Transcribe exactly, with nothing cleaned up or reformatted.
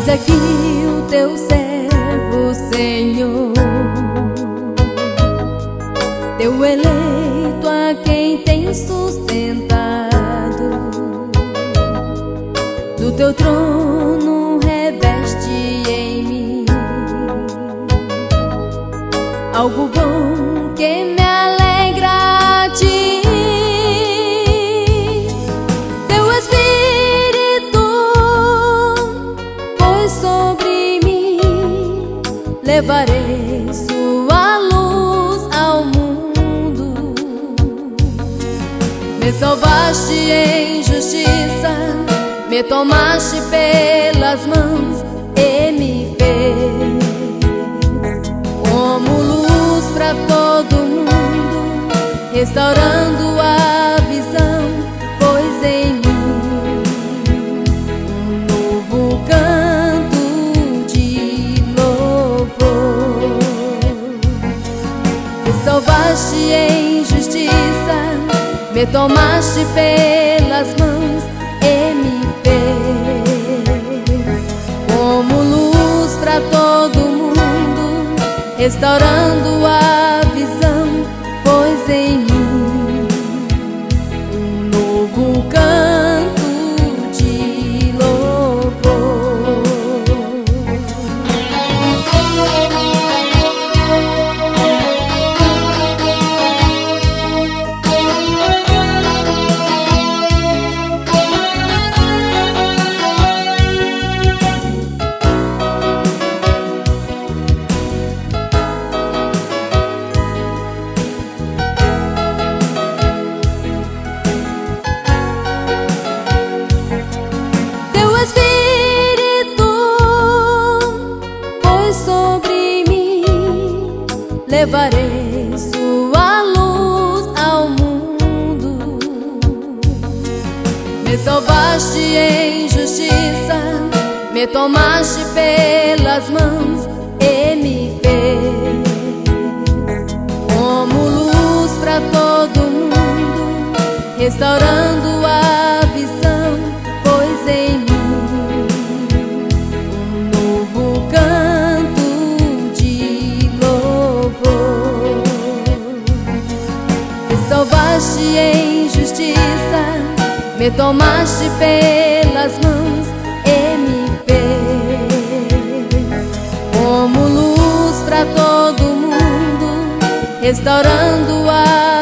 Eis aqui o teu servo, Senhor, teu eleito a quem tem sustentado. Do teu trono reveste em mim algo bom que me alegra a ti. Teu Espírito pois sobre mim, levarei sua luz ao mundo. Me salvaste em justiça, me tomaste pelas mãos e me fez como luz para todo mundo, restaurando a visão, pois em mim um novo canto de louvor. Me salvaste em justiça, me tomaste pelas mãos e me fez como luz para todo mundo, restaurando a visão, pois em mim um novo canto de louvor. Levarei sua luz ao mundo. Me salvaste em justiça, me tomaste pelas mãos e me fez como luz para todo mundo, restaurando a visão, pois em mim salvaste em justiça, me tomaste pelas mãos e me fez como luz para todo mundo, restaurando a